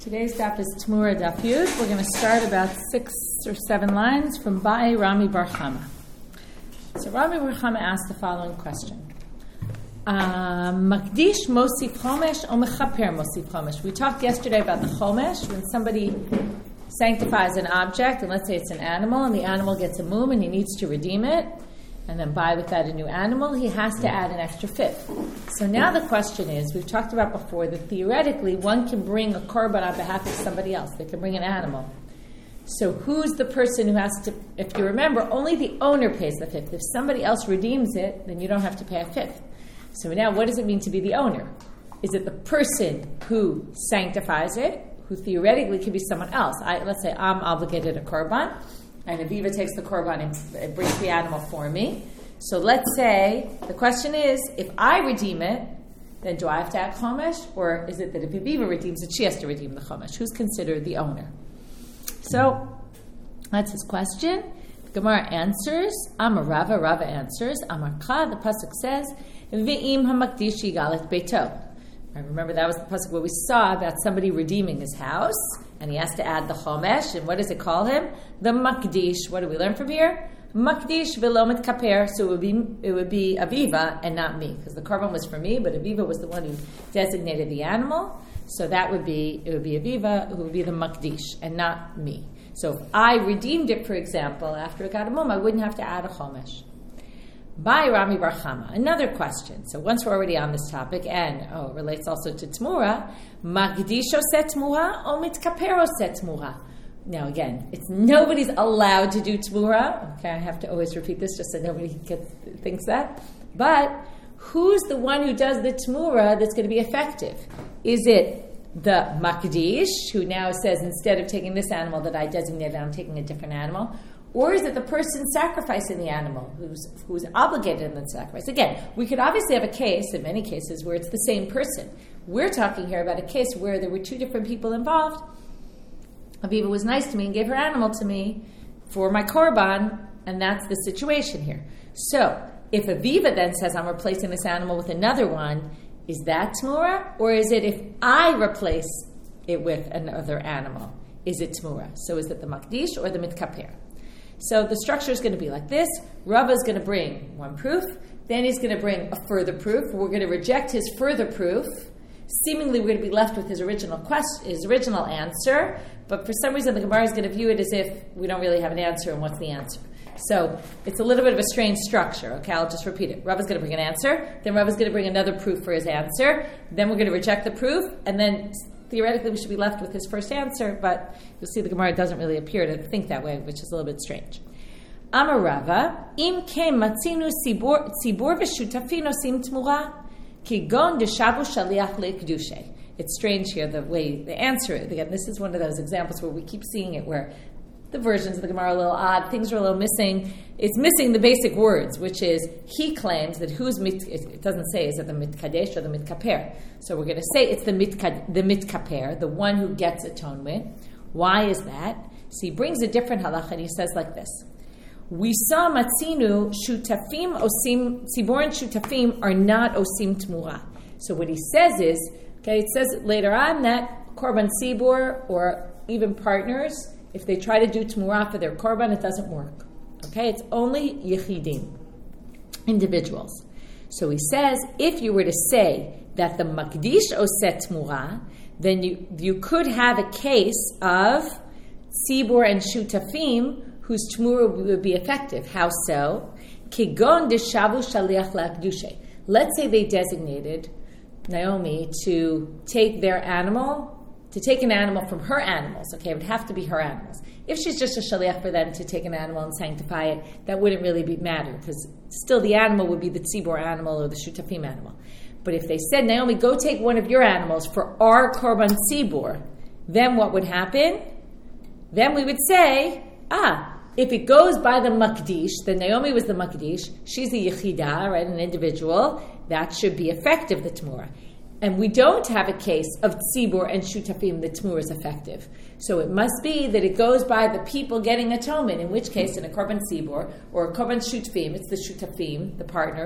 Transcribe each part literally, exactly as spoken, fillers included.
Today's daf is Tmura Daf Yud. We're going to start about six or seven lines from Bai Rami Bar Chama. So Rami Bar Chama asked the following question. Makdish Mosif Chomesh or Mechaper Mosif Chomesh? We talked yesterday about the Chomesh, when somebody sanctifies an object, and let's say it's an animal, and the animal gets a mum and he needs to redeem it, and then buy with that a new animal, he has to add an extra fifth. So now the question is, we've talked about before that theoretically one can bring a korban on behalf of somebody else. They can bring an animal. So who's the person who has to, if you remember, only the owner pays the fifth. If somebody else redeems it, then you don't have to pay a fifth. So now what does it mean to be the owner? Is it the person who sanctifies it, who theoretically could be someone else? I, let's say I'm obligated a korban, and Aviva takes the korban and brings the animal for me. So let's say, the question is, if I redeem it, then do I have to add chomesh? Or is it that if Aviva redeems it, she has to redeem the chomesh? Who's considered the owner? So, that's his question. The Gemara answers, Amar Rava, Rava answers, Amar Cha, the Pasuk says, Ve'im hamakdish yigalet beito. Remember, that was the pasuk where we saw about somebody redeeming his house, and he has to add the chomesh. And what does it call him? The makdish. What do we learn from here? Makdish v'lo mitkaper. So it would be it would be Aviva and not me, because the korban was for me, but Aviva was the one who designated the animal. So that would be it would be Aviva who would be the makdish and not me. So if I redeemed it, for example, after it got a mum, I wouldn't have to add a chomesh. By Rami Bar Chama. Another question. So once we're already on this topic, and oh, it relates also to Tmura, Magdisho set Tmura or Mitkapero set Tmura. Now again, it's nobody's allowed to do Tmura. Okay, I have to always repeat this just so nobody gets, thinks that. But who's the one who does the Tmura that's going to be effective? Is it the Makdish, who now says, instead of taking this animal that I designated, I'm taking a different animal? Or is it the person sacrificing the animal who's who's obligated in the sacrifice? Again, we could obviously have a case, in many cases, where it's the same person. We're talking here about a case where there were two different people involved. Aviva was nice to me and gave her animal to me for my korban, and that's the situation here. So, if Aviva then says, I'm replacing this animal with another one, is that Tmura? Or is it if I replace it with another animal? Is it Tmura? So is it the Makdish or the Mitkaper? So the structure is going to be like this. Rava is going to bring one proof. Then he's going to bring a further proof. We're going to reject his further proof. Seemingly, we're going to be left with his original question, his original answer. But for some reason, the Gemara is going to view it as if we don't really have an answer, and what's the answer? So it's a little bit of a strange structure. Okay, I'll just repeat it. Rava is going to bring an answer. Then Rava is going to bring another proof for his answer. Then we're going to reject the proof, and then theoretically, we should be left with his first answer, but you'll see the Gemara doesn't really appear to think that way, which is a little bit strange. Amar Rava, im kem matzinu tzibor v'shutafin osim tmura, kigon deshavu shaliach le'kedushay. It's strange here, the way they answer it. Again, this is one of those examples where we keep seeing it, where the versions of the Gemara are a little odd, things are a little missing. It's missing the basic words, which is, he claims that who's mit, it doesn't say, is it the mitkadesh or the mitkaper? So we're going to say it's the mitkad, the mitkaper, the one who gets atonement. Why is that? So he brings a different halacha, and he says like this. We saw matzinu shutafim osim, tzibor and shutafim are not osim tmura. So what he says is, okay, it says later on that korban tzibor, or even partners, if they try to do tmura for their korban, it doesn't work. Okay, it's only yechidim, individuals. So he says, if you were to say that the makdish oset tmura, then you you could have a case of tzibor and shutafim whose tmura would be effective. How so? Kigon deshavu shaliach la'kedushay. Let's say they designated Naomi to take their animal. To take an animal from her animals, okay, it would have to be her animals. If she's just a shaliach for them to take an animal and sanctify it, that wouldn't really be matter, because still the animal would be the tzibor animal or the shutafim animal. But if they said, Naomi, go take one of your animals for our korban tzibor, then what would happen? Then we would say, ah, if it goes by the makdish, then Naomi was the makdish, she's the yechida, right, an individual, that should be effective, the tmura. And we don't have a case of tzibor and shutafim, the tmura is effective. So it must be that it goes by the people getting atonement, in which case in a korban tzibor or a korban shutafim, it's the shutafim, the partners,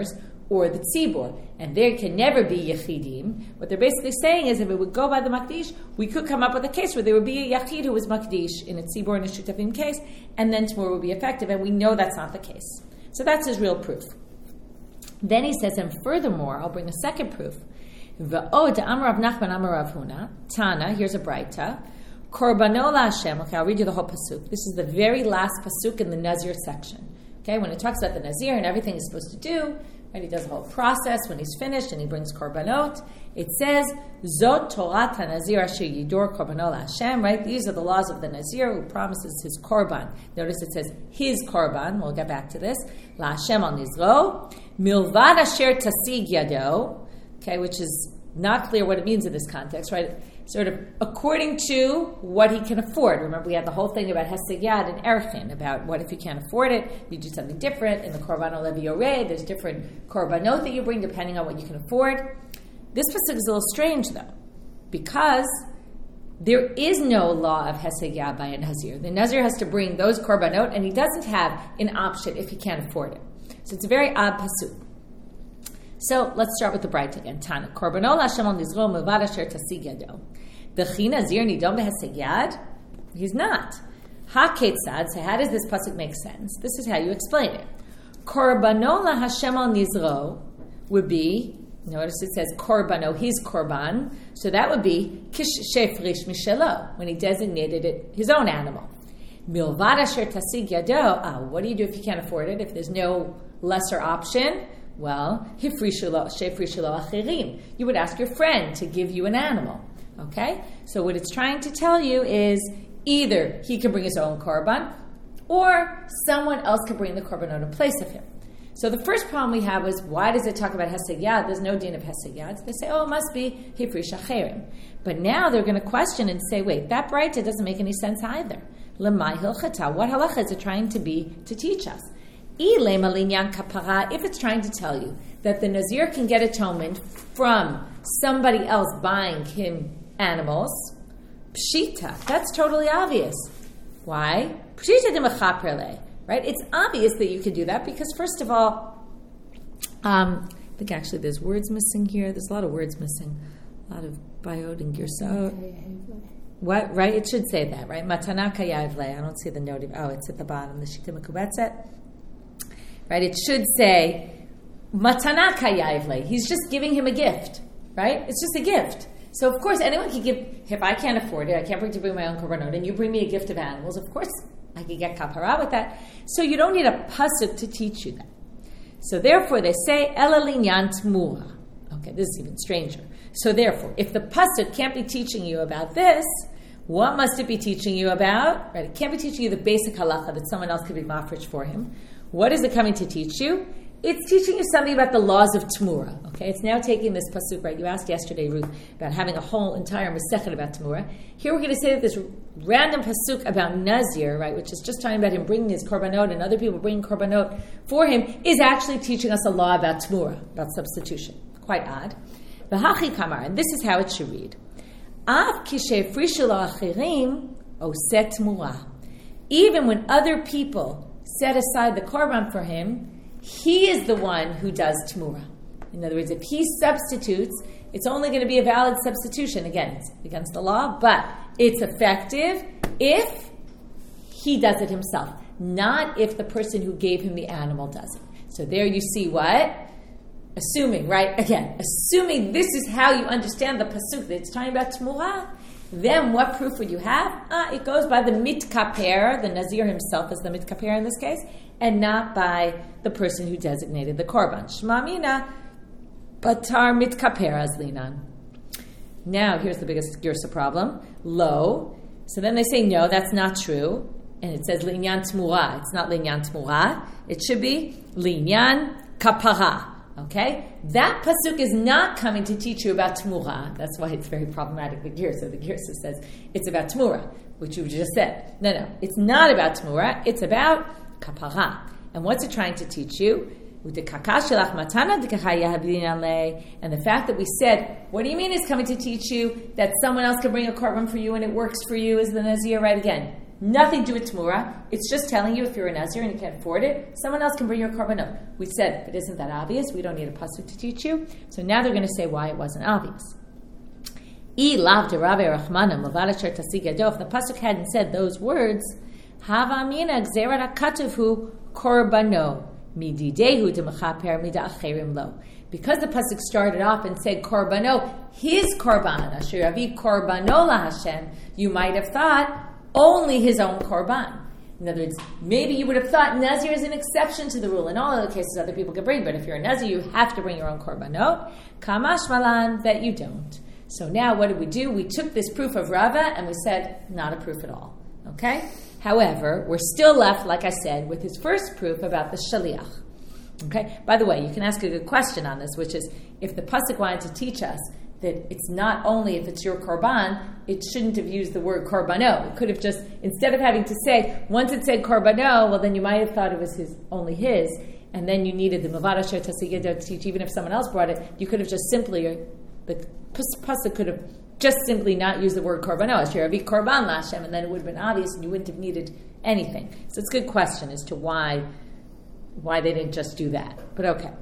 or the tzibur, and there can never be yachidim. What they're basically saying is, if it would go by the makdish, we could come up with a case where there would be a yachid who was makdish in a tzibur and a shutafim case, and then Tamura would be effective, and we know that's not the case. So that's his real proof. Then he says, and furthermore, I'll bring a second proof. V'od Amar Rav Nachman Amar Rav Huna Tana. Here's a braita. Korbano LaHashem. Okay, I'll read you the whole pasuk. This is the very last pasuk in the Nazir section. Okay, when it talks about the Nazir and everything he's supposed to do, right? He does the whole process. When he's finished and he brings korbanot, it says Zot Torat HaNazir Asher Yidor Korbano LaHashem. Right? These are the laws of the Nazir who promises his korban. Notice it says his korban. We'll get back to this. LaHashem al Nizro Milvad Asher Tasig Yado. Okay, which is not clear what it means in this context, right? Sort of according to what he can afford. Remember, we had the whole thing about Hesed Yad and Erchin, about what if you can't afford it, you do something different. In the Korban Levi Yoreh, there's different korbanot that you bring depending on what you can afford. This pasuk is a little strange, though, because there is no law of Hesed Yad by a Nazir. The Nazir has to bring those korbanot, and he doesn't have an option if he can't afford it. So it's a very odd pasuk. So let's start with the bright again. Tana. Korbano LaHashem al nizro milvad asher tasig yado. V'chi nazir nidon b'hesed yad? He's not. Ha-ketzad. So how does this pasuk make sense? This is how you explain it. Korbano LaHashem al nizro would be, notice it says korbano, his korban. So that would be kish shefrish mishelo, when he designated it his own animal. Milvad asher tasig yado. Ah, what do you do if you can't afford it? If there's no lesser option? Well, you would ask your friend to give you an animal. Okay? So what it's trying to tell you is either he can bring his own korban, or someone else can bring the korbanot in place of him. So the first problem we have was, why does it talk about Hesed Yad? There's no din of Hesed Yad. So they say, oh, it must be Hifrish Acherim. But now they're going to question and say, wait, that braita doesn't make any sense either. Lemay Hilchata. What halacha is it trying to be to teach us? If it's trying to tell you that the Nazir can get atonement from somebody else buying him animals, pshita, that's totally obvious. Why? Pshita de mechaperle, right? It's obvious that you could do that because, first of all, um, I think actually there's words missing here. There's a lot of words missing. A lot of bayot and girsot. What? Right? It should say that, right? Matana kayavle. I don't see the note. Oh, it's at the bottom. The shita mekubetzet. Right? It should say, Matana kayavle. He's just giving him a gift, right? It's just a gift. So, of course, anyone can give, if I can't afford it, I can't bring to bring my own korbanot, and you bring me a gift of animals, of course, I could get kapara with that. So you don't need a pasuk to teach you that. So therefore, they say, Ela linyan tmura. Okay, this is even stranger. So therefore, if the pasuk can't be teaching you about this, what must it be teaching you about? Right? It can't be teaching you the basic halacha that someone else could be mafresh for him. What is it coming to teach you? It's teaching you something about the laws of Tmura. Okay, it's now taking this pasuk, right? You asked yesterday, Ruth, about having a whole entire masechet about Tmura. Here we're going to say that this random pasuk about Nazir, right, which is just talking about him bringing his korbanot and other people bringing korbanot for him, is actually teaching us a law about Tmura, about substitution. Quite odd. V'hachi kamar, and this is how it should read. Av kishefrishu la'achirim oset Tmura. Even when other people set aside the korban for him, he is the one who does Tmura. In other words, if he substitutes, it's only going to be a valid substitution. Again, it's against the law, but it's effective if he does it himself, not if the person who gave him the animal does it. So there you see what? Assuming, right? Again, assuming this is how you understand the pasuk that it's talking about Tmura, then what proof would you have? Ah, it goes by the mitkaper, the Nazir himself is the mitkaper in this case, and not by the person who designated the korban. Shema mina, batar mitkaper azlinan. Now, here's the biggest girsa problem. Lo. So then they say, no, that's not true. And it says linyan tmura. It's not linyan tmura. It should be linyan kapara. Okay? That pasuk is not coming to teach you about Tmura. That's why it's very problematic, the Girsa. The Girsa says it's about Tmura, which you just said. No, no. It's not about Tmura. It's about Kapara. And what's it trying to teach you? And the fact that we said, what do you mean it's coming to teach you that someone else can bring a korban for you and it works for you as the Nazir? Right again. Nothing to do with Tmura. It's just telling you if you're a Nazir and you can't afford it, someone else can bring your korbanot. We said, but isn't that obvious? We don't need a pasuk to teach you. So now they're going to say why it wasn't obvious. If the pasuk hadn't said those words, Hava Amina Gzerat HaKatuvu Korbano Mididehu D'Mechaper Mida Acherim Lo. Because the pasuk started off and said Korbano, his korban, Asher Yavi Korbano LaHashem, you might have thought only his own korban. In other words, maybe you would have thought Nazir is an exception to the rule. In all other cases, other people can bring, but if you're a Nazir, you have to bring your own korbanot. Kamash Malan, that you don't. So now what did we do? We took this proof of Rava and we said, not a proof at all. Okay? However, we're still left, like I said, with his first proof about the shaliach. Okay? By the way, you can ask a good question on this, which is, if the pasuk wanted to teach us that it's not only if it's your korban, it shouldn't have used the word korbano. It could have just, instead of having to say, once it said korbano, well then you might have thought it was his, only his, and then you needed the mavada sher tasiged to teach, even if someone else brought it, you could have just simply, the pasuk could have just simply not used the word korbano, Asher Yavi korban LaHashem, and then it would have been obvious and you wouldn't have needed anything. So it's a good question as to why why they didn't just do that. But okay.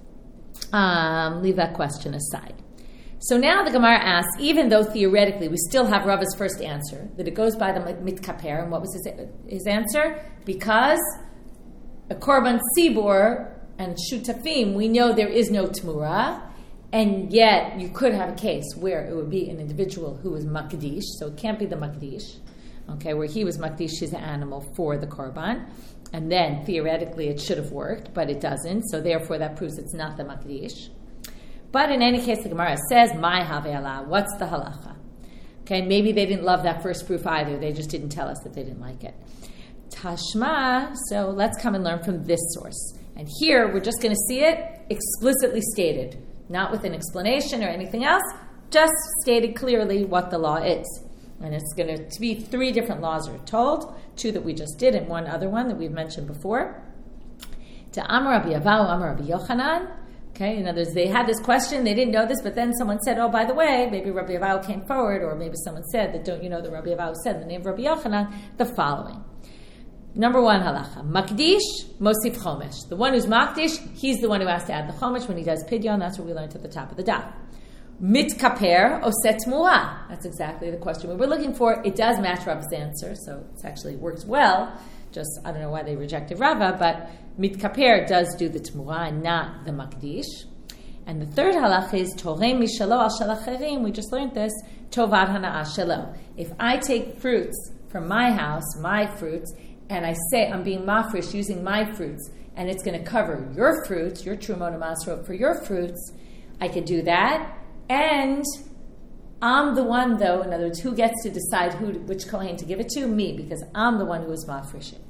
Um, leave that question aside. So now the Gemara asks, even though theoretically we still have Rava's first answer, that it goes by the mitkaper, and what was his, his answer? Because a korban sibur and shutafim, we know there is no tmura, and yet you could have a case where it would be an individual who was makdish, so it can't be the makdish, okay, where he was makdish his animal for the korban, and then theoretically it should have worked, but it doesn't, so therefore that proves it's not the makdish. But in any case, the Gemara says, "My have'ala." What's the halacha? Okay, maybe they didn't love that first proof either. They just didn't tell us that they didn't like it. Tashma. So let's come and learn from this source. And here we're just going to see it explicitly stated, not with an explanation or anything else. Just stated clearly what the law is, and it's going to be three different laws are told. Two that we just did, and one other one that we've mentioned before. To Amar Rabbi Avau, Amar Rabbi Yochanan. Okay, in other words, they had this question, they didn't know this, but then someone said, oh, by the way, maybe Rabbi Avau came forward, or maybe someone said that, don't you know that Rabbi Avau said in the name of Rabbi Yochanan, the following. Number one halacha, Makdish, Mosif Chomesh. The one who's Makdish, he's the one who has to add the Chomesh when he does Pidyon. That's what we learned at the top of the daf. Mitkaper, Oset Mu'ah. That's exactly the question we were looking for. It does match Rava's answer, so it actually works well. Just, I don't know why they rejected Rava, but Mitkaper does do the Tmu'ah and not the Makdish. And the third halach is Torem Mishalo al Shalacherim. We just learned this. Tovad Hana'ah Shalo. If I take fruits from my house, my fruits, and I say I'm being mafresh using my fruits, and it's going to cover your fruits, your Trumot Masrot for your fruits, I could do that. And I'm the one, though, in other words, who gets to decide who, which Kohen to give it to? Me, because I'm the one who is mafreshing.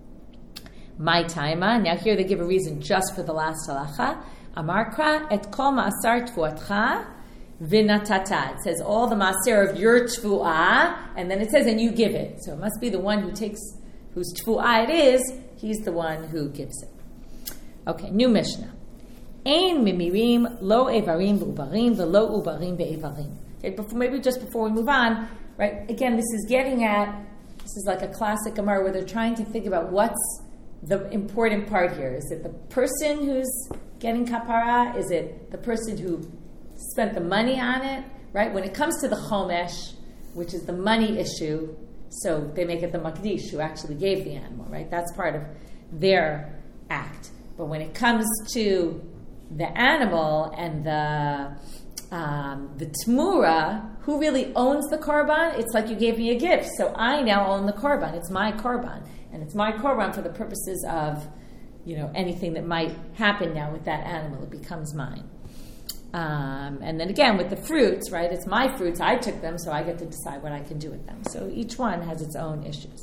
My taima. Now here they give a reason just for the last halacha. Amarkra et kol ma'asar tfuatcha v'natata. It says all the maaser of your tfu'ah, and then it says, and you give it. So it must be the one who takes, whose tfu'ah it is, he's the one who gives it. Okay, new Mishnah. Ein mimirim lo evarim b'ubarim v'lo ubarim be'evarim. Okay, before, maybe just before we move on, right? Again, this is getting at, this is like a classic Gemara where they're trying to think about what's the important part here. Is it the person who's getting kapara? Is it the person who spent the money on it? Right? When it comes to the chomesh, which is the money issue, so they make it the makdish who actually gave the animal, right? That's part of their act. But when it comes to the animal and the um, the tmura, who really owns the korban? It's like you gave me a gift, so I now own the korban. It's my korban, and it's my korban for the purposes of, you know, anything that might happen now with that animal. It becomes mine. Um, and then again with the fruits, right? It's my fruits. I took them, so I get to decide what I can do with them. So each one has its own issues.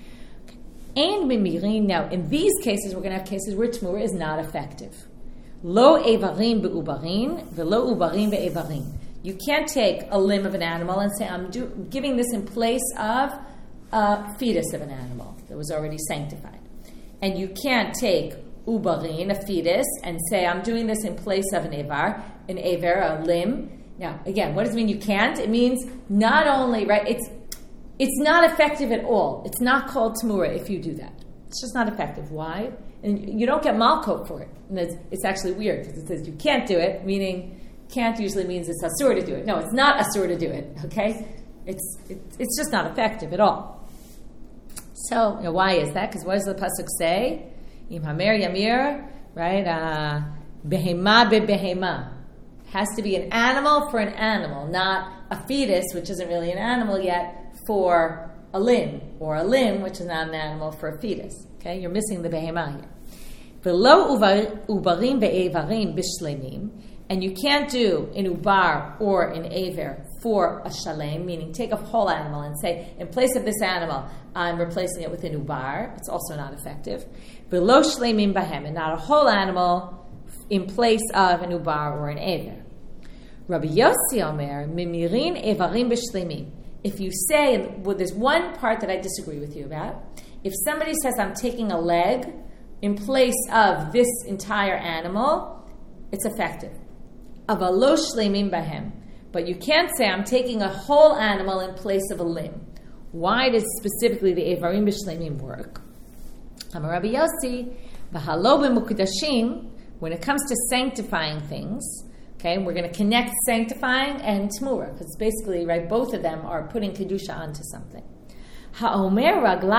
And mimirin. Now, in these cases, we're going to have cases where tmura is not effective. Lo evarim be'ubarin, velo ubarim be'evarim. You can't take a limb of an animal and say, I'm do- giving this in place of a fetus of an animal that was already sanctified. And you can't take ubarin, a fetus, and say, I'm doing this in place of an evar, an ever, a limb. Now, again, what does it mean you can't? It means not only, right, it's it's not effective at all. It's not called Tamura if you do that. It's just not effective. Why? And you don't get malkot for it. And it's, it's actually weird because it says you can't do it, meaning can't usually means it's asur to do it. No, it's not asur to do it, okay? It's it, it's just not effective at all. So, you know, why is that? Because what does the pasuk say? Im hamer yamir, right? Uh, behema be behema. Has to be an animal for an animal, not a fetus, which isn't really an animal yet, for a limb, or a limb, which is not an animal, for a fetus. Okay, you're missing the behema here. V'lo ubarim be'evarim b'shlemim, and you can't do an ubar or an aver for a shalem, meaning take a whole animal and say, in place of this animal, I'm replacing it with an ubar. It's also not effective. V'lo shlemim bahem, and not a whole animal in place of an ubar or an aver. Rabbi Yossi Omer, mimirin evarim b'shlemim. If you say, well, there's one part that I disagree with you about. If somebody says, I'm taking a leg in place of this entire animal, it's effective. Avalo shleimim bahem. But you can't say, I'm taking a whole animal in place of a limb. Why does specifically the evarim b'shleimim work? Amar Rabbi Yossi, v'halo b'mukudashim, when it comes to sanctifying things, okay, we're going to connect sanctifying and Tmura, because basically, right, both of them are putting Kedusha onto something. Ha'omer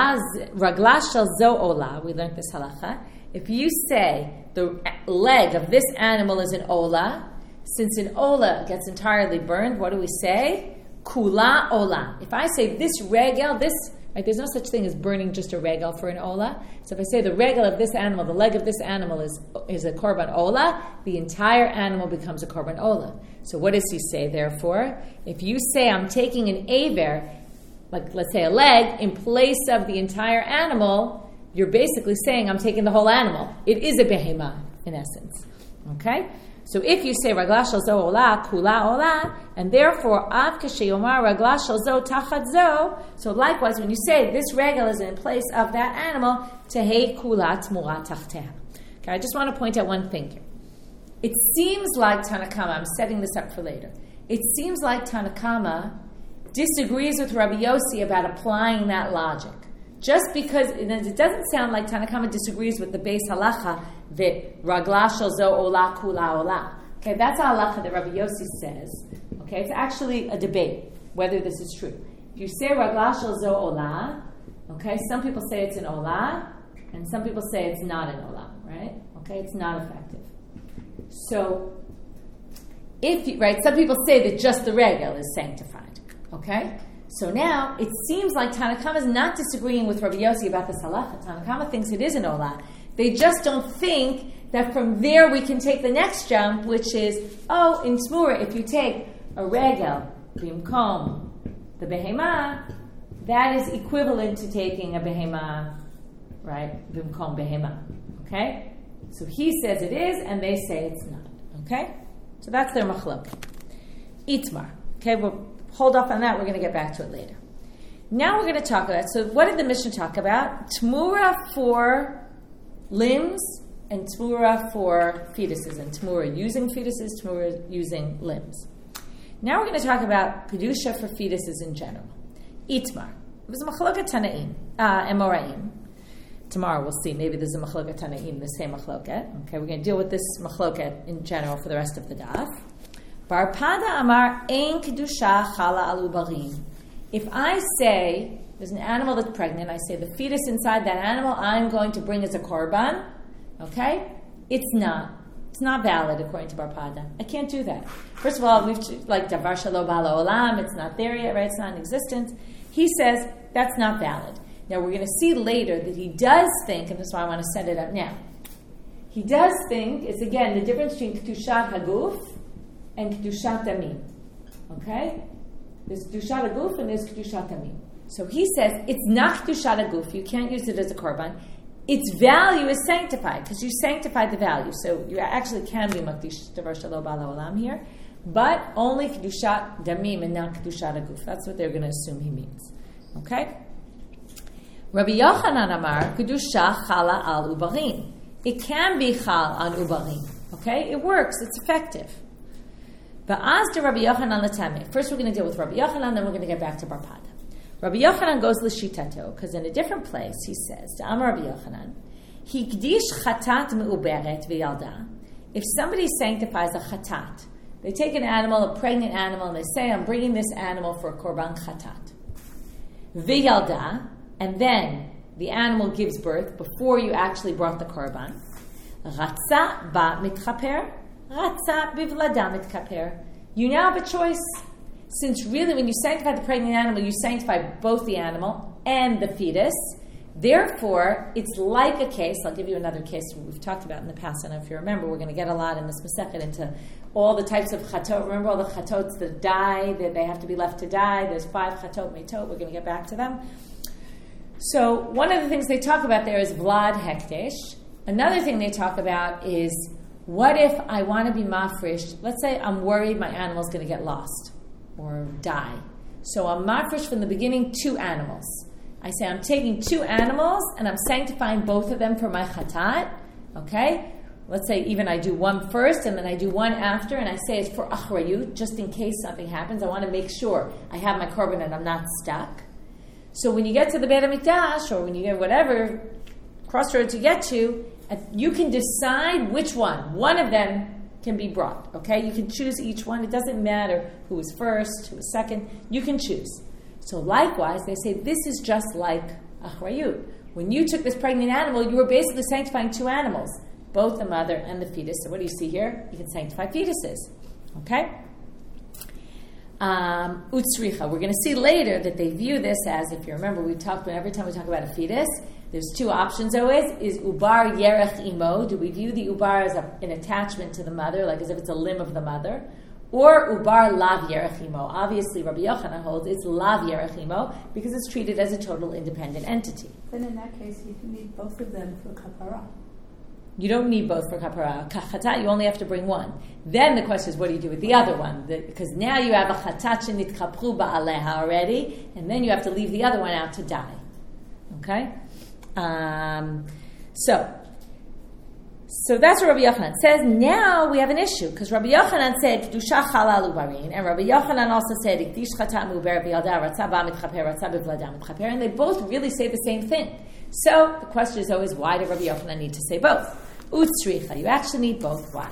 ragla shel zo ola, we learned this halacha. If you say the leg of this animal is an ola, since an ola gets entirely burned, what do we say? Kula ola. If I say this regel, this, right, there's no such thing as burning just a regel for an ola. So if I say the regel of this animal, the leg of this animal is is a korban ola, the entire animal becomes a korban ola. So what does he say, therefore? If you say I'm taking an aver, like let's say a leg, in place of the entire animal, you're basically saying I'm taking the whole animal. It is a behema, in essence. Okay? So if you say ragla shel zo ola, kula ola, and therefore av kasheyomar ragla shel zo tachat zo, so likewise when you say this regel is in place of that animal, tehei kula tmura tachteha. Okay, I just want to point out one thing here. It seems like Tanakama, I'm setting this up for later, it seems like Tanakama disagrees with Rabbi Yossi about applying that logic. Just because it doesn't sound like Tanakama disagrees with the base halacha that ragla shel zo ola kula ola. Okay, that's a halacha that Rabbi Yossi says. Okay, it's actually a debate whether this is true. If you say ragla shel zo ola, okay, some people say it's an ola, and some people say it's not an ola, right? Okay, it's not effective. So, if you, right, some people say that just the regel is sanctified. Okay. So now, it seems like Tanakama is not disagreeing with Rabbi Yossi about this halacha. Tanakama thinks it is an ola. They just don't think that from there we can take the next jump, which is, oh, in Tmura, if you take a regel, bimkom, the behema, that is equivalent to taking a behema, right, bimkom behema. Okay? So he says it is, and they say it's not. Okay? So that's their machlok. Itmar. Okay, we'll hold off on that. We're going to get back to it later. Now we're going to talk about, so what did the Mishnah talk about? Tmura for limbs and Tmura for fetuses. And Tmura using fetuses, Tmura using limbs. Now we're going to talk about Kedusha for fetuses in general. Itmar. It was a machloket Tanaim, uh, Emoraim. Tomorrow we'll see. Maybe there's a machloket Tanaim, the same machloket. Okay, we're going to deal with this machloket in general for the rest of the daf. Bar Pada Amar Ein Kedusha Chala Al Ubarim. If I say there's an animal that's pregnant, I say the fetus inside that animal I'm going to bring as a korban. Okay, it's not. It's not valid according to Bar Pada. I can't do that. First of all, we've like Davar Shalo Bala Olam. It's not there yet, right? It's not in existence. He says that's not valid. Now we're going to see later that he does think, and that's why I want to set it up now. He does think it's again the difference between Kedushat Haguf and Kedushat Damim. Okay? There's Kedushat Haguf and there's Kedushat Damim. So he says it's not Kedushat Haguf. You can't use it as a korban. Its value is sanctified because you sanctified the value. So you actually can be Makdish Davar Shalo Bala Olam here, but only Kedushat Damim and not Kedushat Haguf. That's what they're going to assume he means. Okay? Rabbi Yochanan Amar Kedusha Chala Al Ubarim. It can be Chal on Ubarim. Okay? It works. It's effective. But as to Rabbi Yochanan Latame, first we're going to deal with Rabbi Yochanan, then we're going to get back to Bar Pada. Rabbi Yochanan goes l'shitato, because in a different place he says, to Amar Rabbi Yochanan, Hikdish chatat me'uberet v'yalda. If somebody sanctifies a chatat, they take an animal, a pregnant animal, and they say, I'm bringing this animal for a korban chatat. V'yalda, and then the animal gives birth before you actually brought the korban. Ratza ba mitchaper, ratza bivlada mitchaper. You now have a choice. Since really when you sanctify the pregnant animal, you sanctify both the animal and the fetus. Therefore, it's like a case. I'll give you another case we've talked about in the past. I don't know if you remember. We're going to get a lot in this Masechet into all the types of chatot. Remember all the chatots that die, that they have to be left to die. There's five chatot metot. We're going to get back to them. So one of the things they talk about there is vlad hekdesh. Another thing they talk about is, what if I want to be mafresh? Let's say I'm worried my animal's going to get lost or die. So I'm mafresh from the beginning two animals. I say I'm taking two animals and I'm sanctifying both of them for my chatat. Okay? Let's say even I do one first and then I do one after, and I say it's for achrayut, just in case something happens. I want to make sure I have my korban and I'm not stuck. So when you get to the Beit HaMikdash, or when you get whatever crossroads you get to, you can decide which one. One of them can be brought, okay? You can choose each one. It doesn't matter who was first, who was second. You can choose. So likewise, they say this is just like achrayut. When you took this pregnant animal, you were basically sanctifying two animals, both the mother and the fetus. So what do you see here? You can sanctify fetuses, okay? Um, utsricha. We're going to see later that they view this as, if you remember, we talked every time we talk about a fetus, there's two options always. Is ubar yerech imo? Do we view the ubar as a, an attachment to the mother, like as if it's a limb of the mother? Or ubar lav yerech imo? Obviously, Rabbi Yochanan holds it's lav yerech imo because it's treated as a total independent entity. Then in that case, you can need both of them for kapara. You don't need both for kapara. Chatat, you only have to bring one. Then the question is, what do you do with the other one? The, because now you have a chatat shenitchapru ba'aleha already, and then you have to leave the other one out to die. Okay? Um, so, so that's what Rabbi Yochanan says. Now we have an issue, because Rabbi Yochanan said, Kedusha chalal ubarin, and Rabbi Yochanan also said, Ikdish chatat mu'uber b'yalda, ratza ba mitchaper, ratza b'vlada mitchaper, and they both really say the same thing. So the question is always, why did Rabbi Yochanan need to say both? Utsricha, you actually need both. Why?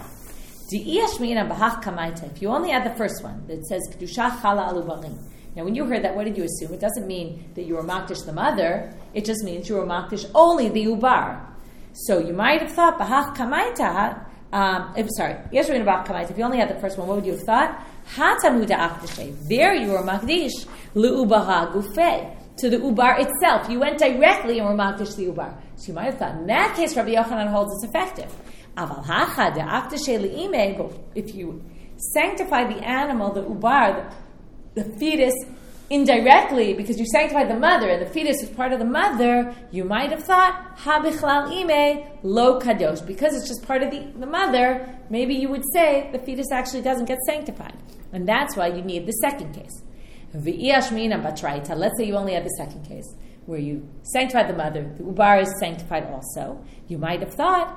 If you only had the first one that says Kedusha chala alu barim. Now, when you heard that, what did you assume? It doesn't mean that you were makdish the mother. It just means you were makdish only the ubar. So you might have thought bahach kamaita. Um, I'm sorry, Yeshua bahach kamaita. If you only had the first one, what would you have thought? Hatamu da'akdishe. There you were makdish leubaha gufei. To the ubar itself. You went directly and were makdish the ubar. So you might have thought, in that case, Rabbi Yochanan holds it's effective. Aval hacha de'akdishe li'imei. But if you sanctify the animal, the ubar, the, the fetus, indirectly, because you sanctified the mother, and the fetus is part of the mother, you might have thought, ha bichlal imei lo kadosh. Because it's just part of the, the mother, maybe you would say the fetus actually doesn't get sanctified. And that's why you need the second case. Let's say you only had the second case, where you sanctified the mother, the ubar is sanctified also. You might have thought,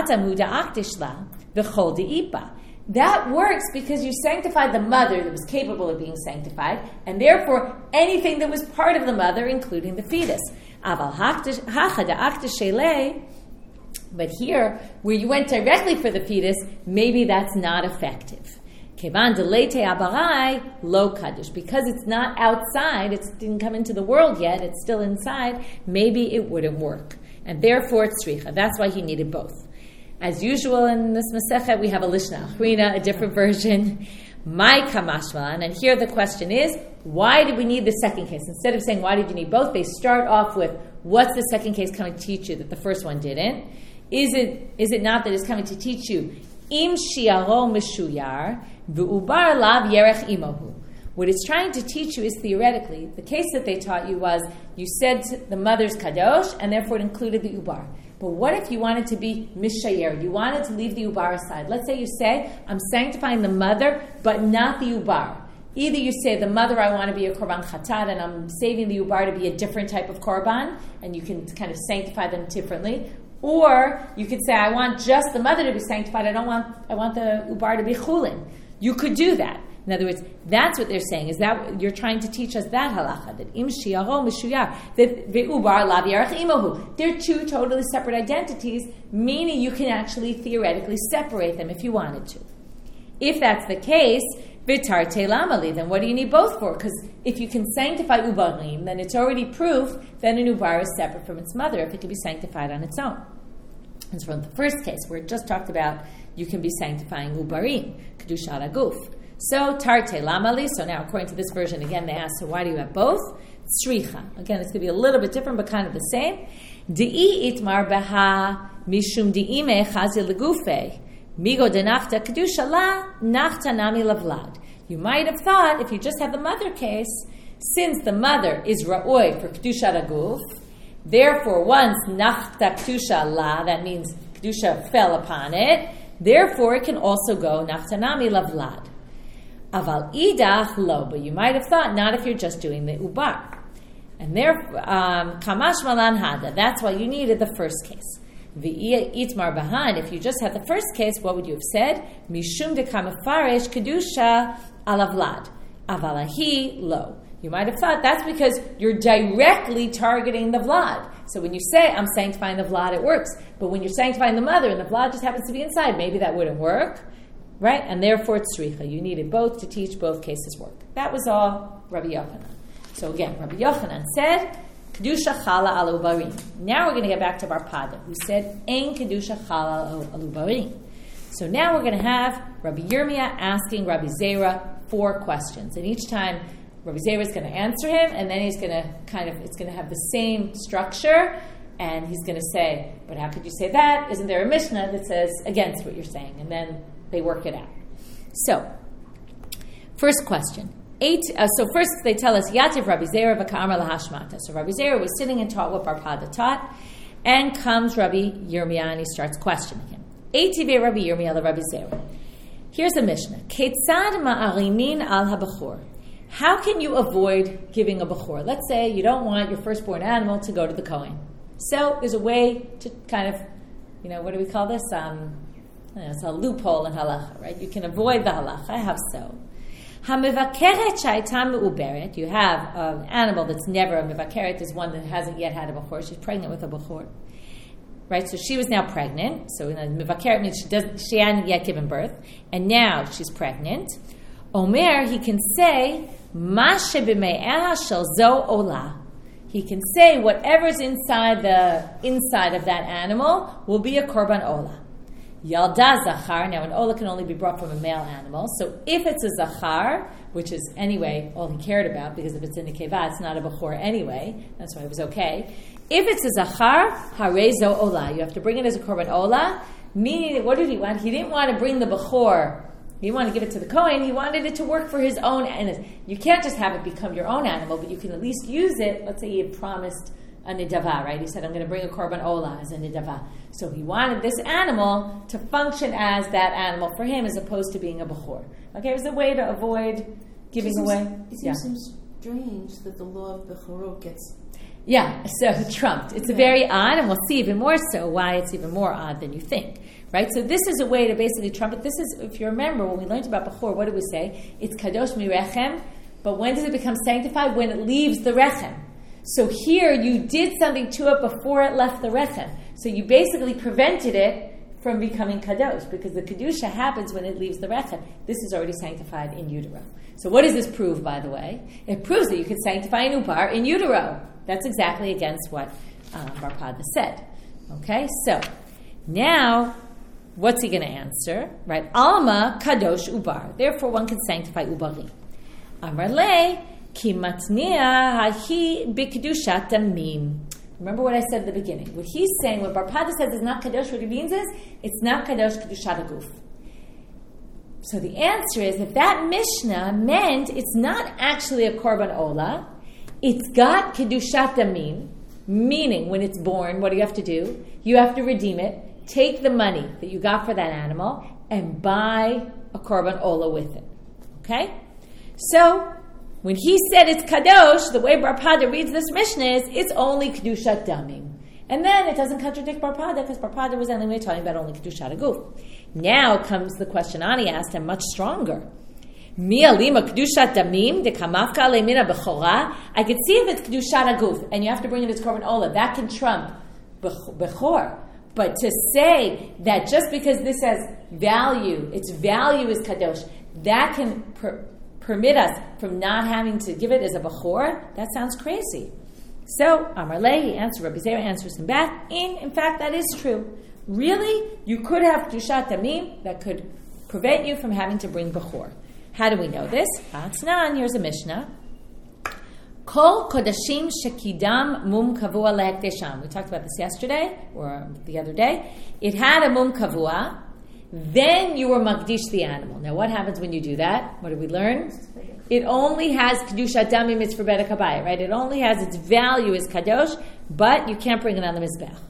that works because you sanctified the mother that was capable of being sanctified, and therefore anything that was part of the mother, including the fetus. But here, where you went directly for the fetus, maybe that's not effective. Kevan delete abarai lo kaddish, because it's not outside, it didn't come into the world yet, it's still inside. Maybe it wouldn't work, and therefore it's tzricha. That's why he needed both. As usual in this Masechet, we have a Lishna Achrina, a different version. My kamashvan, and here the question is, why did we need the second case? Instead of saying why did you need both, they start off with what's the second case coming to teach you that the first one didn't? Is it is it not that it's coming to teach you im shiaro meshuyar v'ubar lav yerech imohu? What it's trying to teach you is theoretically, the case that they taught you was you said the mother's kadosh, and therefore it included the ubar. But what if you wanted to be mishayer? You wanted to leave the ubar aside. Let's say you say, I'm sanctifying the mother, but not the ubar. Either you say, the mother, I want to be a korban chatat, and I'm saving the ubar to be a different type of korban, and you can kind of sanctify them differently. Or you could say, I want just the mother to be sanctified. I don't want, I want the ubar to be chulin. You could do that. In other words, that's what they're saying. Is that you're trying to teach us that halacha, that im shi'aro mishuyar, that ve'ubar lav yarach imahu. They're two totally separate identities, meaning you can actually theoretically separate them if you wanted to. If that's the case, v'tarte lamali, then what do you need both for? Because if you can sanctify ubarim, then it's already proof that an ubar is separate from its mother if it can be sanctified on its own. And so in the first case, where it just talked about you can be sanctifying ubarim, kedushat aguf. So tarte lamali. So now, according to this version, again they ask, so why do you have both? Tzricha. Again, it's going to be a little bit different, but kind of the same. Di'i itmar beha mishum di'ime chazil legufe. Migo de nachta kedusha la nachta nami lavlad. You might have thought, if you just have the mother case, since the mother is ra'oi for kedusha aguf, therefore once nachta kedusha la, that means kedusha fell upon it, therefore it can also go nachta nami lavlad. Aval idach lo, but you might have thought not if you're just doing the ubar. And therefore, kamash malan hada, that's why you needed the first case. V'itmar bahan, if you just had the first case, what would you have said? Mishum de kamafaresh kedusha alavlad. Avalahi lo. You might have thought that's because you're directly targeting the vlad. So when you say, I'm sanctifying the vlad, it works. But when you're sanctifying the mother and the vlad just happens to be inside, maybe that wouldn't work. Right? And therefore it's tzricha. You needed both to teach both cases work. That was all Rabbi Yochanan. So again, Rabbi Yochanan said, Kedusha chala al ubarim. Now we're going to get back to Bar Pada, who said, Ein Kedusha chala al ubarim. So now we're going to have Rabbi Yirmiyah asking Rabbi Zera four questions. And each time Rabbi Zera is going to answer him, and then he's going to kind of, it's going to have the same structure, and he's going to say, but how could you say that? Isn't there a Mishnah that says against what you're saying? And then they work it out. So, first question. Eight. Uh, so first they tell us, Yativ Rabbi Zera v'ka'amar lahashmata. So Rabbi Zera was sitting and taught what Bar Pada taught, and comes Rabbi Yirmiyah and he starts questioning him. Eitive Rabbi Yirmiyah Rabbi Zera. Here's a Mishnah. Ketzad ma'arimin al habachor. How can you avoid giving a bachor? Let's say you don't want your firstborn animal to go to the Kohen. So there's a way to kind of, you know, what do we call this? Um, it's a loophole in halacha, right? You can avoid the halacha. I have so. Ha-mevakeret shayta me'uberet. You have an animal that's never a mevakeret, is one that hasn't yet had a bachor. She's pregnant with a bachor. Right? So she was now pregnant. So mevakeret means she doesn't, she hadn't yet given birth. And now she's pregnant. Omer, he can say, Ma shebeme'eha shel zo ola. He can say whatever's inside the inside of that animal will be a korban ola. Yalda zachar. Now, an ola can only be brought from a male animal. So if it's a zachar, which is anyway all he cared about, because if it's in a keva, it's not a bachor anyway. That's why it was okay. If it's a zachar, harezo ola. You have to bring it as a korban ola. Meaning, what did he want? He didn't want to bring the bachor. He didn't want to give it to the Kohen. He wanted it to work for his own. And you can't just have it become your own animal, but you can at least use it. Let's say he had promised a nidava, right? He said, I'm going to bring a korban ola as a nidava. So he wanted this animal to function as that animal for him, as opposed to being a bachor. Okay, it was a way to avoid giving it away. Seems, it yeah. seems strange that the law of bechorot gets... Yeah, so trumped. It's yeah. very odd, and we'll see even more so why it's even more odd than you think. Right? So this is a way to basically trump it. This is, if you remember, when we learned about bachor, what did we say? It's kadosh mi rechem, but when does it become sanctified? When it leaves the rechem. So here, you did something to it before it left the rechem. So you basically prevented it from becoming kadosh, because the kedusha happens when it leaves the rechem. This is already sanctified in utero. So what does this prove, by the way? It proves that you can sanctify an ubar in utero. That's exactly against what um, Bar Pada said. Okay, so now, what's he going to answer? Right, Alma kadosh ubar. Therefore, one can sanctify ubarim. Amar le ki matnia hahi b'kedushat damim. Remember what I said at the beginning. What he's saying, what Bar Pada says is not kadosh, what he means is, it's not kadosh kedushat aguf. So the answer is that that Mishnah meant it's not actually a korban ola. It's got kedushat damim, meaning when it's born, what do you have to do? You have to redeem it, take the money that you got for that animal, and buy a korban ola with it. Okay? So, when he said it's kadosh, the way Bar Pada reads this Mishnah is, it's only kedushat damim. And then it doesn't contradict Bar Pada, because Bar Pada was anyway talking about only kedushat aguf. Now comes the question Ani asked, and much stronger. Mi alima kedushat damim de kamafka lemina bechora. I could see if it's kedushat aguf, and you have to bring in its korban olah. That can trump bechor. But to say that just because this has value, its value is kadosh, that can per- permit us from not having to give it as a bechor, that sounds crazy. So, Amar Le, he answers, Rabbi Zera answers him back, in, in fact, that is true. Really, you could have kedushat damim that could prevent you from having to bring bechor. How do we know this? Atznan, here's a Mishnah. Kol kodashim shekidam mum kavua le'ekdesham. We talked about this yesterday, or the other day. It had a mum kavua. Then you were makdish the animal. Now what happens when you do that? What did we learn? It only has kedushat damim, it's for beta kabaya, right? It only has its value as kadosh, but you can't bring it on the mizbech.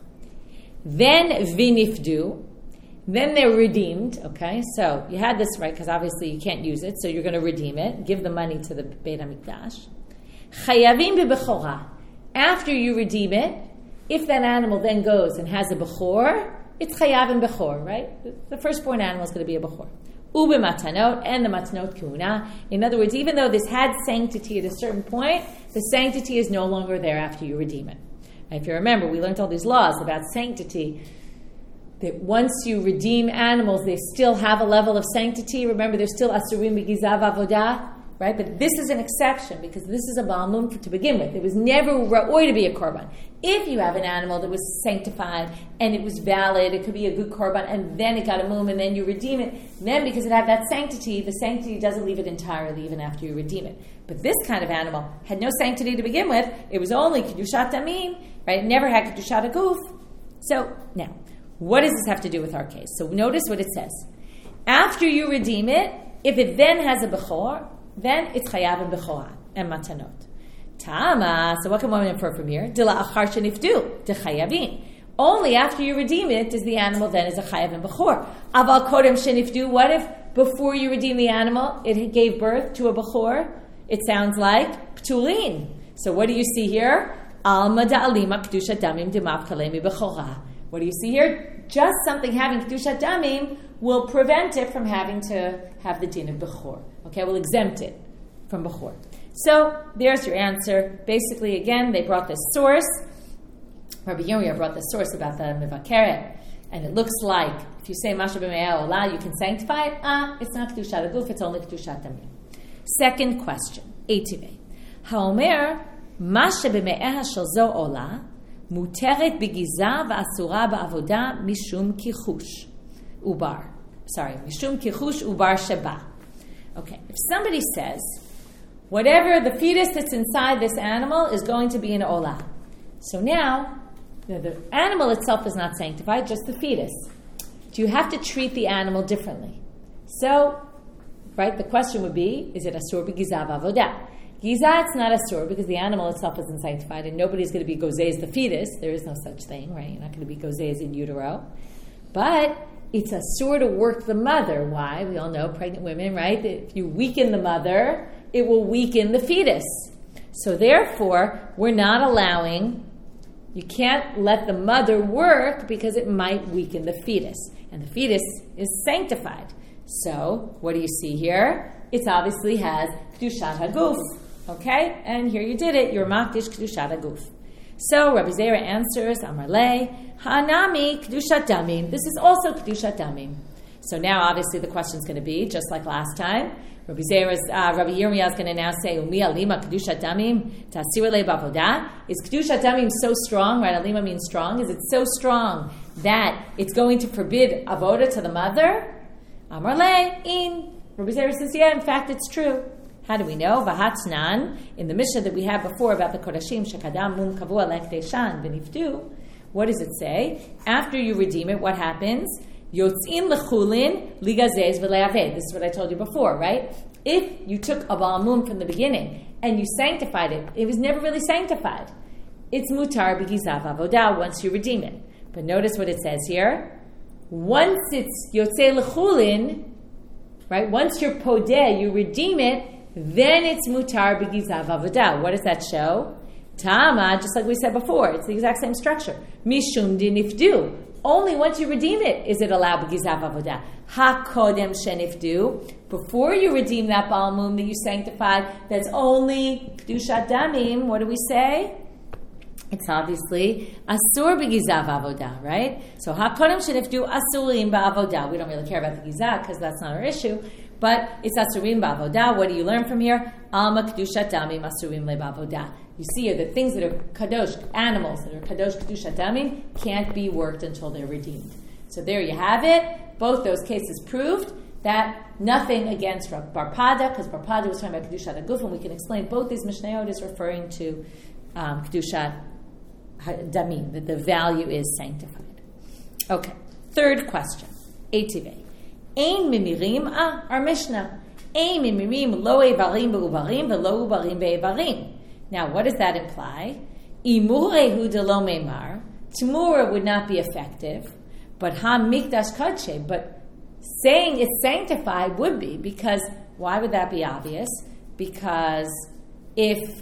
Then vinifdu. Then they're redeemed, okay? So you had this right, because obviously you can't use it, so you're going to redeem it, give the money to the Beit HaMikdash. Chayavim b'bechora. After you redeem it, if that animal then goes and has a bechor, it's chayav and bechor, right? The firstborn animal is going to be a bechor. Ube matanot, and the matanot kuna. In other words, even though this had sanctity at a certain point, the sanctity is no longer there after you redeem it. If you remember, we learned all these laws about sanctity, that once you redeem animals, they still have a level of sanctity. Remember, they're still asurim b'gizav avodah, right? But this is an exception, because this is a Baal Mum to begin with. It was never ra'oi to be a korban. If you have an animal that was sanctified and it was valid, it could be a good korban, and then it got a mum, and then you redeem it, then because it had that sanctity, the sanctity doesn't leave it entirely even after you redeem it. But this kind of animal had no sanctity to begin with. It was only kedushat damim, right? It never had kedushat aguf. So now, what does this have to do with our case? So notice what it says. After you redeem it, if it then has a bechor, then it's chayav and bechor and matanot. Tama, so what can one infer from here? Dila achar shenifdu, de chayavin. Only after you redeem it does the animal then is a chayav and bechor. Aval kodem shenifdu, what if before you redeem the animal, it gave birth to a bechor? It sounds like ptulin. So what do you see here? Alma da'alima kedushat damim demav kalemi bechorah. What do you see here? Just something having kedushat damim will prevent it from having to have the din of bechor. Okay, we'll exempt it from bechor. So there's your answer. Basically, again, they brought this source. Rabbi Yirmiyah brought this source about the mivakeret, and it looks like if you say masha b'me'ah olah, you can sanctify it. Ah, it's not kedushat aguf; it's only kedushat damim. Second question, Eitivei. Haomer masha b'me'ah shel zo olah muteret b'giza v'asura ba'avoda mishum kichush ubar. Sorry, mishum kichush ubar sheba. Okay, if somebody says, whatever the fetus that's inside this animal is going to be an olah. So now, the, the animal itself is not sanctified, just the fetus. Do you have to treat the animal differently? So, right, the question would be, is it asur b'giza v'avoda? Giza, it's not asur because the animal itself isn't sanctified, and nobody's going to be gozeh the fetus. There is no such thing, right? You're not going to be gozeh in utero. But it's asur to work the mother. Why? We all know pregnant women, right? If you weaken the mother, it will weaken the fetus. So therefore, we're not allowing, you can't let the mother work because it might weaken the fetus. And the fetus is sanctified. So, what do you see here? It obviously has kedushat haguf. Okay? And here you did it. You're makdish kedushat haguf. So, Rabbi Zera answers, Amar Le, Ha'anami kedushat damim. This is also kedushat damim. So now, obviously, the question is going to be, just like last time, Rabbi Zera's, uh, Rabbi Yirmiyah is going to now say, Umi alima kedushat damim ta'asir le b'avodah. Is kedushat damim so strong, right? Alima means strong. Is it so strong that it's going to forbid avodah to the mother? Amar Le, in. Rabbi Zera says, yeah, in fact, it's true. How do we know? Vahatznan, in the Mishnah that we had before about the Kodashim, Shekadam Mum Kavua Lekdeshan V'niftu, what does it say? After you redeem it, what happens? Yotzin Lechulin Ligazez V'le'aved. This is what I told you before, right? If you took a Baal Mum from the beginning and you sanctified it, it was never really sanctified. It's mutar b'gizav avodah once you redeem it. But notice what it says here. Once it's Yotzei Lechulin, right? Once you're podeh, you redeem it, then it's mutar b'gizav avodah. What does that show? Tama, just like we said before, it's the exact same structure. Mishum dinifdu, only once you redeem it is it allowed b'gizav avodah. Ha-kodem shenifdu, before you redeem that Baal Mum that you sanctified, that's only Kedushat Damim, what do we say? It's obviously Asur b'gizav avodah, right? So ha-kodem shenifdu asurim ba'avodah. We don't really care about the gizah because that's not our issue, but it's asurim ba'avodah. What do you learn from here? Alma Kedushat Damim asurim le'ba'avodah. You see here that things that are kadosh, animals that are kadosh kedushat damim, can't be worked until they're redeemed. So there you have it. Both those cases proved that nothing against Bar Pada, because Bar Pada was talking about kedushat haguf, and we can explain both these mishnayot is referring to um, kedushat damim, that the value is sanctified. Okay, third question. Eitivei. Ein mimirim, ah, our Mishnah. Ein mimirim lo evarim be'ubarim ve'lo ubarim be'evarim. Now, what does that imply? Imurehu de lo memar. Tamura would not be effective, but ha mikdash kadshe. But saying it's sanctified would be, because why would that be obvious? Because if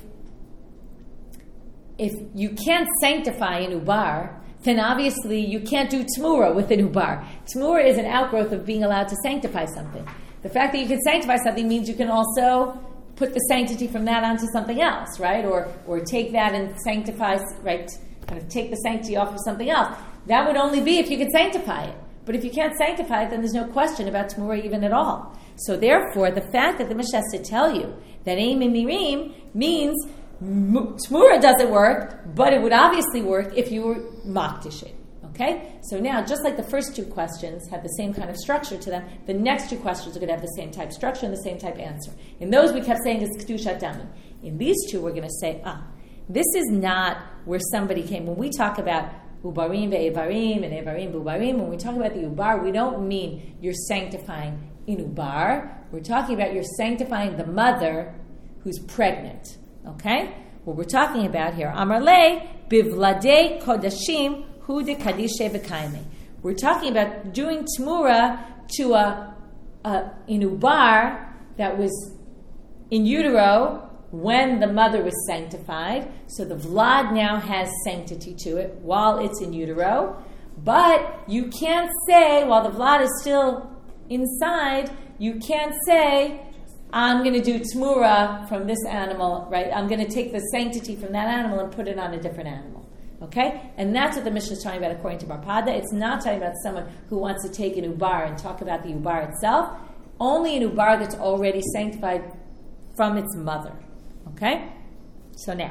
if you can't sanctify an ubar, then obviously you can't do tamura with an ubar. Tamura is an outgrowth of being allowed to sanctify something. The fact that you can sanctify something means you can also put the sanctity from that onto something else, right? Or or take that and sanctify, right? Kind of take the sanctity off of something else. That would only be if you could sanctify it. But if you can't sanctify it, then there's no question about Tamura even at all. So therefore, the fact that the Mishnah has to tell you that Ein Mimirim means Tamura doesn't work, but it would obviously work if you were Makdish it. Okay? So now, just like the first two questions have the same kind of structure to them, the next two questions are going to have the same type structure and the same type answer. In those, we kept saying it's Kedushat Damim. In these two, we're going to say, ah, this is not where somebody came. When we talk about Ubarim ve'evarim and Evarim ve'ubarim, when we talk about the Ubar, we don't mean you're sanctifying in Ubar. We're talking about you're sanctifying the mother who's pregnant. Okay? What we're talking about here, Amar le bivladei kodashim hu de kadishe v'kaime. We're talking about doing Tamura to a, a in Ubar that was in utero when the mother was sanctified. So the Vlad now has sanctity to it while it's in utero. But you can't say, while the Vlad is still inside, you can't say, I'm going to do Tamura from this animal, right? I'm going to take the sanctity from that animal and put it on a different animal. Okay? And that's what the Mishnah is talking about according to Bar Pada. It's not talking about someone who wants to take an Ubar and talk about the Ubar itself. Only an Ubar that's already sanctified from its mother. Okay? So now,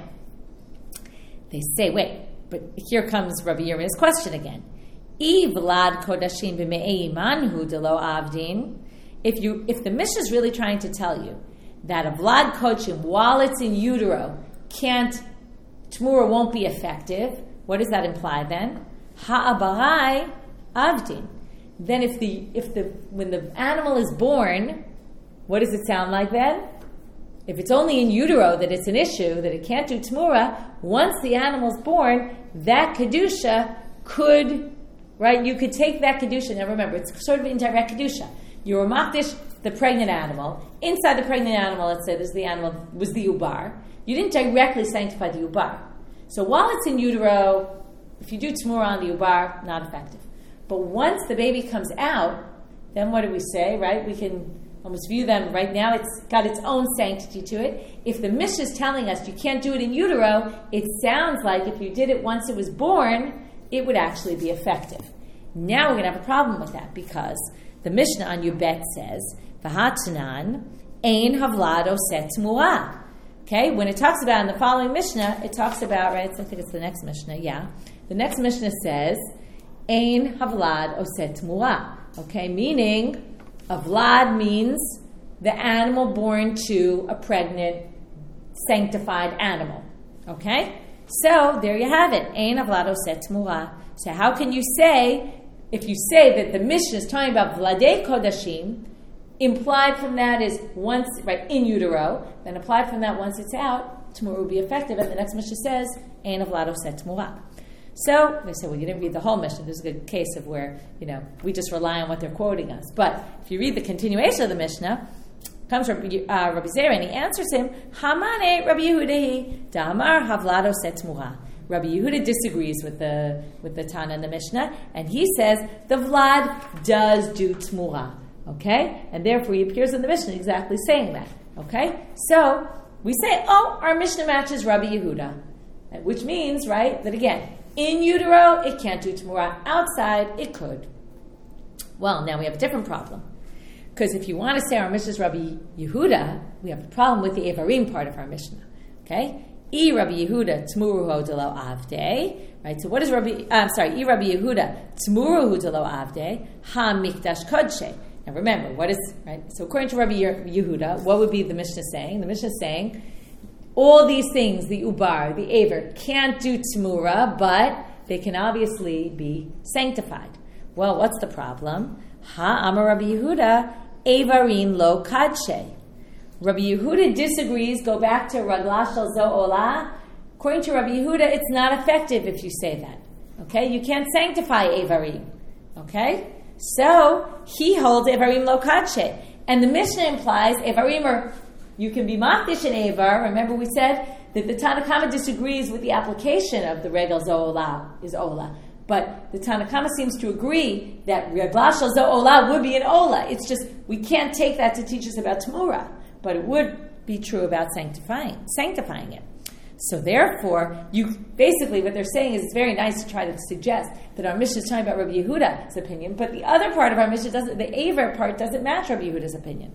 they say, wait, but here comes Rabbi Yirmiyah's question again. I vlad kodashim b'me'ei manhu delo avdin. If you, if the Mishnah is really trying to tell you that a vlad kodshim, while it's in utero, can't, Tamura won't be effective, what does that imply then? Ha'abarai avdin. Then if the, if the, when the animal is born, what does it sound like then? If it's only in utero that it's an issue, that it can't do Tamura, once the animal's born, that Kedusha could, right, you could take that Kedusha. Now remember, it's sort of indirect Kedusha. You were Makdish, the pregnant animal. Inside the pregnant animal, let's say, this the animal was the Ubar. You didn't directly sanctify the Ubar. So while it's in utero, if you do Tamura on the Ubar, not effective. But once the baby comes out, then what do we say, right? We can almost view them right now. It's got its own sanctity to it. If the Mishnah is telling us you can't do it in utero, it sounds like if you did it once it was born, it would actually be effective. Now we're going to have a problem with that because the Mishnah on Yubet says, V'hatanan ein havlad oset tamura. Okay, when it talks about in the following Mishnah, it talks about, right, I think it's the next Mishnah, yeah. The next Mishnah says, ein havlad oset tamura. Okay, meaning, a vlad means the animal born to a pregnant, sanctified animal. Okay? So, there you have it. Ein havlad oset tamura. So how can you say, if you say that the Mishnah is talking about vladei kodashim, implied from that is once, right, in utero, then applied from that once it's out, Tamura will be effective, and the next Mishnah says, ein havlad oset tamura. So, they say, well, you didn't read the whole Mishnah. There's a good case of where, you know, we just rely on what they're quoting us. But if you read the continuation of the Mishnah, comes Rabbi, uh, Rabbi Zera, and he answers him, Hamane Rabbi Yehudahi, Damar havlad oset tamura. Rabbi Yehuda disagrees with the with the Tana and the Mishnah, and he says the Vlad does do Tmura, okay? And therefore he appears in the Mishnah exactly saying that, okay? So we say, oh, our Mishnah matches Rabbi Yehuda, which means, right, that again, in utero, it can't do Tmura. Outside, it could. Well, now we have a different problem. Because if you want to say our Mishnah is Rabbi Yehuda, we have a problem with the Evarim part of our Mishnah, okay? I Rabbi Yehuda Tmuruhu Delo Avde, right? So what is Rabbi? Uh, I'm sorry. I Rabbi Yehuda Tmuruhu Delo Avde Ha Mikdash Kodshe. Now remember, what is right? So according to Rabbi Yehuda, what would be the Mishnah saying? The Mishnah is saying all these things, the ubar, the aver, can't do Tmura, but they can obviously be sanctified. Well, what's the problem? Ha Amar Rabbi Yehuda Evarim Lo Kadshe. Rabbi Yehuda disagrees. Go back to Ragla Shel Zo Ola. According to Rabbi Yehuda, it's not effective if you say that. Okay, you can't sanctify Evarim. Okay, so he holds Evarim Lo Kadshe, and the Mishnah implies Evarim are you can be Makdish in Evar. Remember, we said that the Tanna Kama disagrees with the application of the Regel Zo Ola is Ola, but the Tanna Kama seems to agree that Ragla Shel Zo Ola would be an Ola. It's just we can't take that to teach us about Tmura. But it would be true about sanctifying, sanctifying it. So therefore, you basically what they're saying is it's very nice to try to suggest that our Mishnah is talking about Rabbi Yehuda's opinion, but the other part of our Mishnah doesn't. The Aver part doesn't match Rabbi Yehuda's opinion.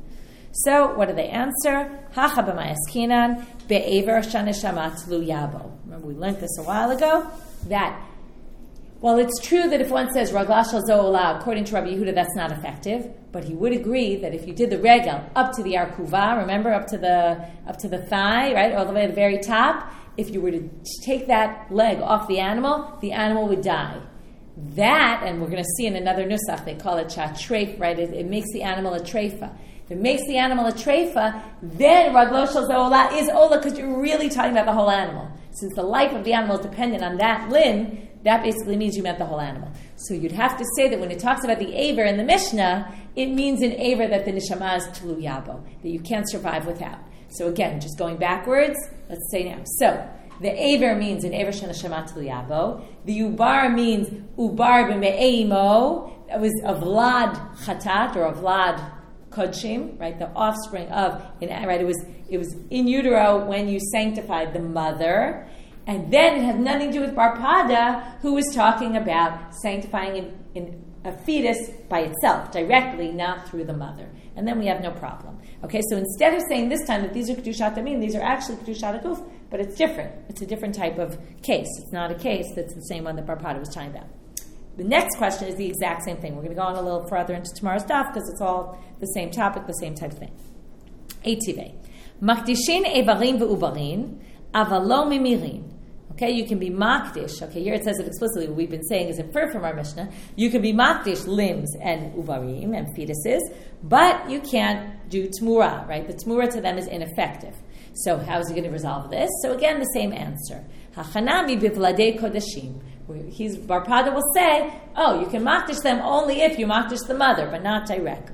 So what do they answer? Hacha b'mayaskinan be'aver shaneshama tlu yabo. Remember we learned this a while ago that. Well, it's true that if one says Ragla Shel Zo Ola, according to Rabbi Yehuda, that's not effective. But he would agree that if you did the regel up to the arkuva, remember up to the up to the thigh, right, all the way to the very top, if you were to take that leg off the animal, the animal would die. That, and we're going to see in another nusach, they call it chatreif, right? It, it makes the animal a treifa. If it makes the animal a treifa, then Raglo Shel Zo Ola is Ola because you're really talking about the whole animal. Since the life of the animal is dependent on that limb, that basically means you meant the whole animal. So you'd have to say that when it talks about the Aver in the Mishnah, it means in Aver that the Neshama is Tlu Yabo, that you can't survive without. So again, just going backwards, let's say now. So the Aver means in Aver Sheneshama Tlu Yabo. The Ubar means Ubar b'me'eimo. That was a Vlad Chatat or a Vlad Kodshim, right? The offspring of, right? It was it was in utero when you sanctified the mother. And then it had nothing to do with Bar Pada, who was talking about sanctifying in, in a fetus by itself, directly, not through the mother. And then we have no problem. Okay, so instead of saying this time that these are Kedushat Amin, these are actually Kedushat Aguf, but it's different. It's a different type of case. It's not a case that's the same one that Bar Pada was talking about. The next question is the exact same thing. We're going to go on a little further into tomorrow's daf because it's all the same topic, the same type of thing. Eitive. Makdishin evarim ve'ubarin, avalo mimirin. Okay, you can be makdish. Okay, here it says it explicitly. What we've been saying is inferred from our Mishnah. You can be makdish limbs and uvarim and fetuses, but you can't do tmura. Right, the tmura to them is ineffective. So how is he going to resolve this? So again, the same answer. Hachanami bivladei kodashim. He's Bar Pada will say, oh, you can makdish them only if you makdish the mother, but not directly.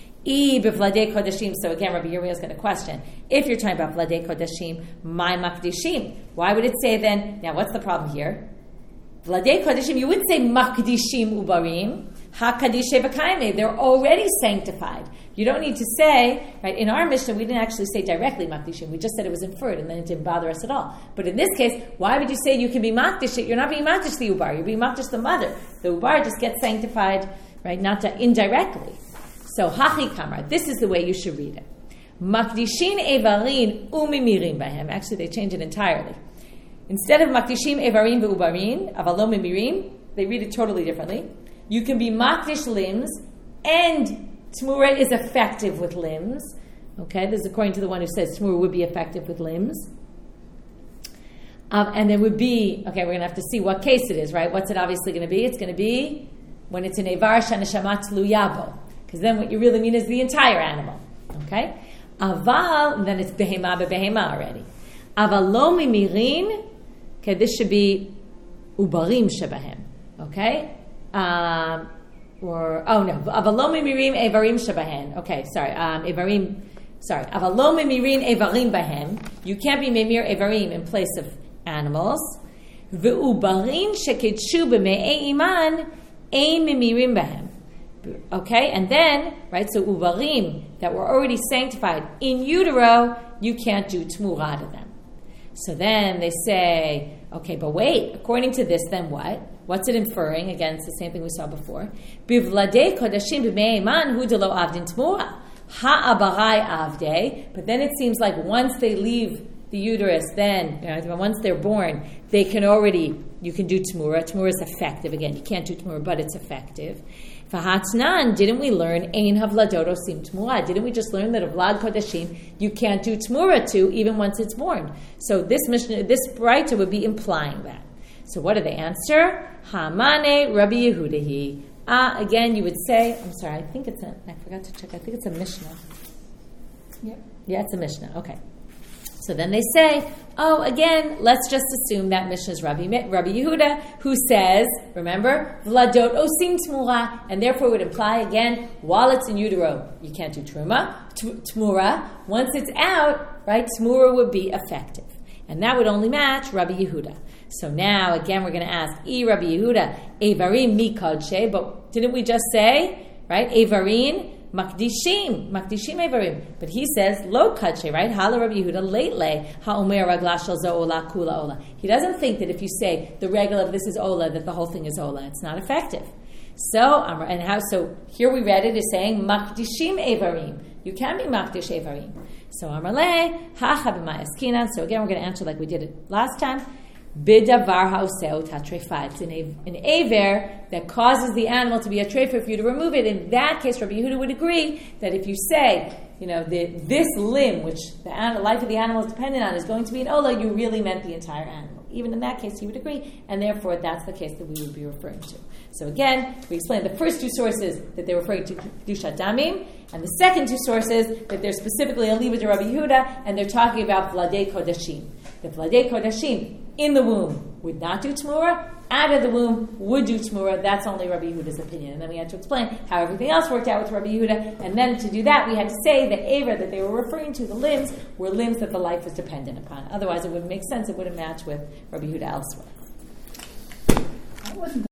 I b'vladei kodashim. So again, Rabbi Yirmiyah is going to question, if you're talking about vladei kodashim, my makdishim. Why would it say then, now what's the problem here? Vladei kodashim, you would say makdishim ubarim, hakadishe v'kaime. They're already sanctified. You don't need to say, right, in our Mishnah, we didn't actually say directly makdishim. We just said it was inferred, and then it didn't bother us at all. But in this case, why would you say you can be makdish? You're not being makdish the ubar. You're being makdish the mother. The ubar just gets sanctified, right, not to, indirectly. So, hachi kamar, this is the way you should read it. Makdishin evarin umimirin bahem. Actually, they change it entirely. Instead of makdishim evarin ve'ubarin, avalom mimirin, they read it totally differently. You can be makdish limbs, and tmura is effective with limbs. Okay, this is according to the one who says tmura would be effective with limbs. Um, and there would be, okay, we're going to have to see what case it is, right? What's it obviously going to be? It's going to be when it's an evar shaneshama tlu yabo. Because then what you really mean is the entire animal. Okay? Aval, then it's behema behema already. Aval lo mimirin, okay, this should be ubarim shebahem. Okay? Um, or, oh no, aval lo mimirim evarim shebahen. Okay, sorry, um, evarim, sorry. Aval lo mimirin evarim bahem. You can't be mimir evarim in place of animals. Ve'ubarin shekidshu b'me'ei iman ein mimirim behem. Okay, and then, right, so ubarim, that were already sanctified in utero, you can't do tmura to them. So then they say, okay, but wait, according to this, then what? What's it inferring? Again, it's the same thing we saw before. Bivladei kodashim b'mei iman hu delo avdin tmura. Ha'abarai avdei. But then it seems like once they leave the uterus, then, you know, once they're born, they can already, you can do tmura. Tmura is effective. Again, you can't do tmura, but it's effective. V'hatnan, didn't we learn ein havladot osim tmura? Didn't we just learn that a vlad kodashim you can't do tmura to even once it's born? So this Mishnah, this Braita would be implying that. So what do they answer? Hamane Rabbi Yehudahi. Ah, again, you would say, I'm sorry, I think it's a, I forgot to check, I think it's a Mishnah. Yep. Yeah, it's a Mishnah, okay. So then they say, oh, again, let's just assume that Mishnah is Rabbi, Rabbi Yehuda, who says, remember, Vladot osim tmura, and therefore would imply, again, while it's in utero, you can't do truma, t- tmura. Once it's out, right, tmura would be effective. And that would only match Rabbi Yehuda. So now, again, we're going to ask, I Rabbi Yehuda, Evarim mi kodshe, but didn't we just say, right, Evarim, Makdishim, Makdishim Evarim. But he says, Lo Kadshe, right? Hala Rabbi Yehuda, Leitle, Ha'omer Ragla Shel Zo Ola Kula Ola. He doesn't think that if you say the regel of this is Ola, that the whole thing is Ola. It's not effective. So, um, and how? So here we read it as saying, Makdishim Evarim. You can be Makdish Evarim. So Amarle, Hacha B'Mayaskinan. So again, we're going to answer like we did it last time. Bidavar ha'oseo tatrefa. It's an, an aver that causes the animal to be a trefa for you to remove it. In that case, Rabbi Yehuda would agree that if you say, you know, the, this limb, which the animal, life of the animal is dependent on, is going to be an ola, you really meant the entire animal. Even in that case, he would agree, and therefore that's the case that we would be referring to. So again, we explained the first two sources that they're referring to Kedushat Damim, and the second two sources that they're specifically a Liba to Rabbi Yehuda, and they're talking about Vladei Kodashim. The Vladei Kodashim in the womb would not do Tmura, out of the womb would do Tmura. That's only Rabbi Yehuda's opinion. And then we had to explain how everything else worked out with Rabbi Yehuda, and then to do that, we had to say the Aver that they were referring to, the limbs, were limbs that the life was dependent upon. Otherwise, it wouldn't make sense. It wouldn't match with Rabbi Yehuda elsewhere.